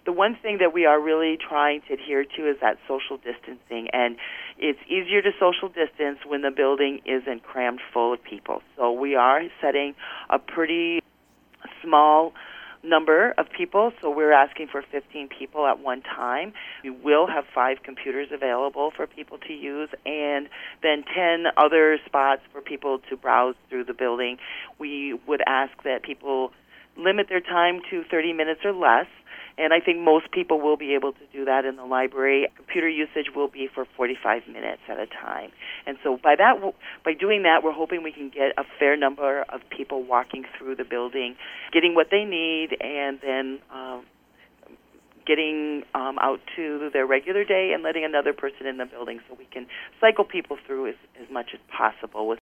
The one thing that we are really trying to adhere to is that social distancing, and it's easier to social distance when the building isn't crammed full of people. So we are setting a pretty small number of people, so we're asking for 15 people at one time. We will have 5 computers available for people to use, and then 10 other spots for people to browse through the building. We would ask that people limit their time to 30 minutes or less, and I think most people will be able to do that in the library. Computer usage will be for 45 minutes at a time. And so by doing that, we're hoping we can get a fair number of people walking through the building, getting what they need, and then getting out to their regular day and letting another person in the building so we can cycle people through as much as possible with